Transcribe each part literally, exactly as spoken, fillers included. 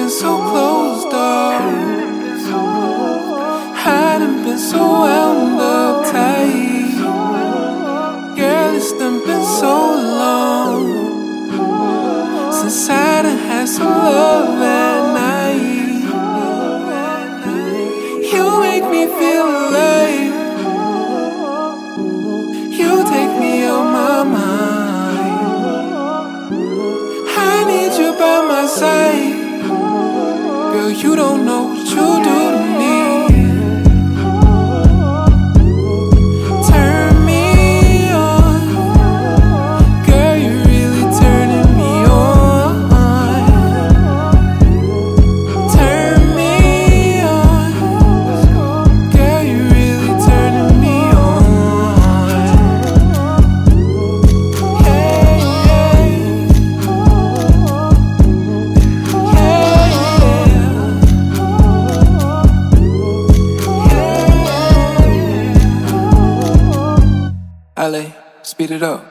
been so closed off. Hadn't been so wound up tight. Girl, it's done been so long since I done had some love at night. You make me feel alive. You take me on my mind. I need you by my side. Girl, you don't know what you do to me. Turn me on. Girl, you're really turning me on. Turn me on. Girl, you're really turning me on. Hey, hey. L A, speed it up.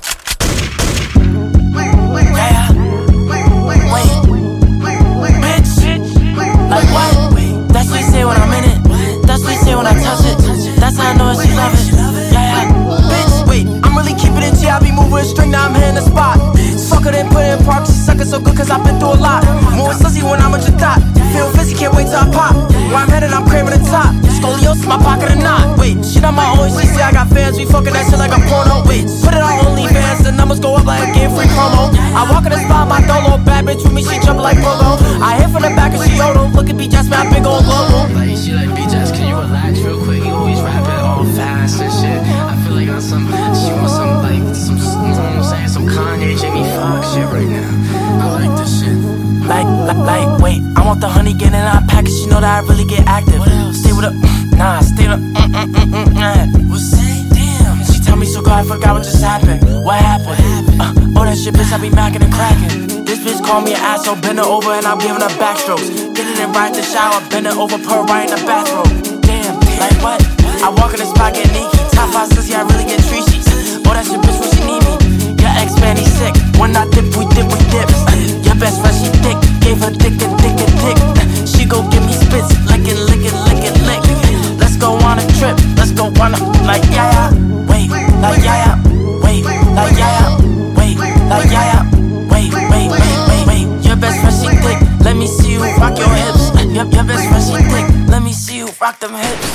Yeah. Wait. Bitch. Like what? That's what you say when I'm in it. That's what you say when I touch it. That's how I know she love it. Yeah. Bitch. Wait, I'm really keeping it G. I be moving a string, now I'm hitting the spot. Fuck her, then put it in park. She suckin' so good cause I've been through a lot. More sussy when I'm at your top. Feel fizzy, can't wait till I pop. Where I'm headed, I'm craving the top. Scoliosis, my pocket or not. Wait, she not my own, she say I got fans. We fucking that shit like a porno. Wait, put it on OnlyFans, the numbers go up like a game free promo. I walk in the spot, my dolo, bad bitch with me, she jumpin' like Pogo. I hit from the back and she yodel. Look at B J, man, big old logo. Like, she like, B J, can you relax real quick? You always rapping all fast and shit. I feel like on some, she wants some, like, some, you know what I'm saying, some Kanye, Jamie Foxx shit right now. I like this shit. Like, like, like, wait, I want the honey, get in our package, you know that I really get active. What else? Stay with a, nah, stay with a, mm, mm, mm, mm, mm. What's that? Damn. She tell me so good, I forgot what just happened. What happened? Uh, oh, that shit, bitch, I be macking and cracking. This bitch call me an asshole, bend her over and I'm giving her backstrokes. Get in and right in the shower, bend her over, put her right in the bathrobe. Damn, like what? I walk in the spot, get sneaky. Top five sissy, I really get tree sheets. Oh, that shit, bitch, when she need me. Your ex man, he sick. When I dip, we dip, we dip. Uh, your best friend, she thick. Gave her dick and dick and dick. Uh, she go give me spits, lickin', lickin', lickin', lick. Let's go on a trip, let's go on a, like, yeah, yeah. Wait, like, yeah, yeah. Wait, like, yeah, yeah. Wait, like, yeah, yeah. Wait, wait, wait, wait, wait. Your best friend, she thick. Let me see you rock your hips. Uh, your, your best friend, she thick. Let me see you rock them hips.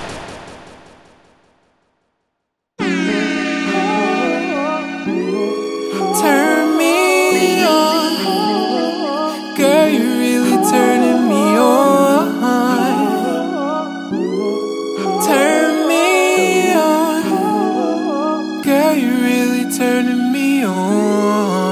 Turn me on. Girl, you're really turning me on. Turn me on. Girl, you're really turning me on.